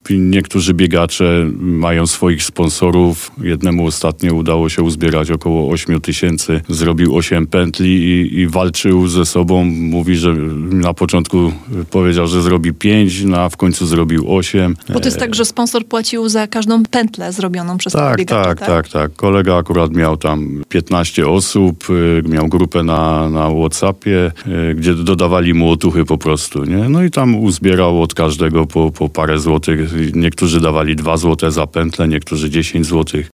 Niektórzy biegacze mają swoich sponsorów. Jednemu ostatnio udało się uzbierać około 8 000. Zrobił 8 pętli i walczył ze sobą. Mówi, że na początku powiedział, że zrobi 5, a w końcu zrobił 8. Bo to jest tak, że sponsor płacił za każdą pętlę zrobioną przez tego biegacza, tak. Kolega akurat miał tam 15 osób, miał grupę na WhatsAppie, gdzie dodawali mu otuchy po prostu, nie? No i tam uzbierał od każdego po parę złotych. Niektórzy dawali 2 złote za pętlę, niektórzy 10 złotych.